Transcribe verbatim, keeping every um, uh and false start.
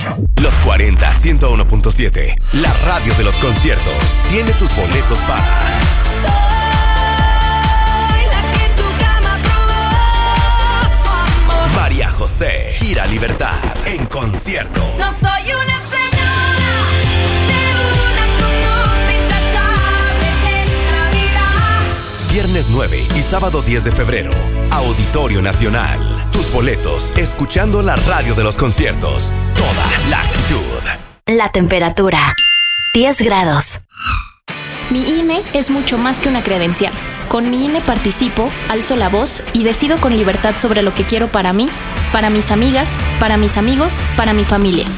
Los cuarenta, ciento uno punto siete. La radio de los conciertos. Tiene tus boletos para... Soy la que en tu cama probó tu amor. María José, Gira Libertad, en concierto. No soy una española de una cruz intachable en Navidad. Viernes nueve y sábado diez de febrero. Auditorio Nacional. Tus boletos, escuchando la radio de los conciertos. Toda la actitud. La temperatura, diez grados. Mi I N E es mucho más que una credencial. Con mi I N E participo, alzo la voz y decido con libertad sobre lo que quiero para mí, para mis amigas, para mis amigos, para mi familia.